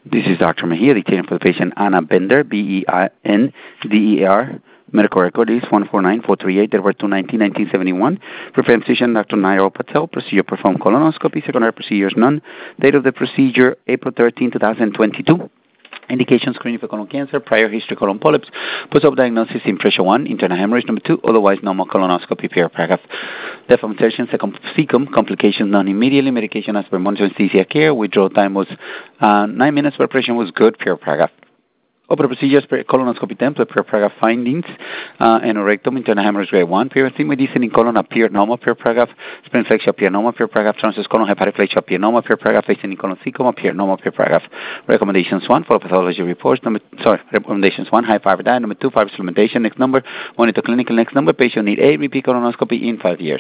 This is Dr. Mejia, detailing for the patient Anna Bender, B-E-N-D-E-R. Medical record is 149438, December 2/1971. Preferred physician Dr. Nairo Patel. Procedure performed colonoscopy. Secondary procedures none. Date of the procedure April 13, 2022. Indication screening for colon cancer, prior history colon polyps, post-op diagnosis impression 1, internal hemorrhage number 2, otherwise normal colonoscopy, paragraph. Deformation, cecum, complications none immediately, medication as per monitor anesthesia care, withdrawal time was 9 minutes, preparation was good, paragraph. Open procedures, colonoscopy template, paragraph findings, anorectum, internal hemorrhage grade 1, period medicine in colon appeared normal, paragraph, spleen infection appeared normal, paragraph, transverse colon hepatoplasia appeared normal, paragraph, facing in colon cecum appeared normal, paragraph. Recommendations 1, follow pathology reports, recommendations 1, high fiber diet, number 2, fiber supplementation, next number, monitor clinical, next number, patient need a repeat colonoscopy in 5 years.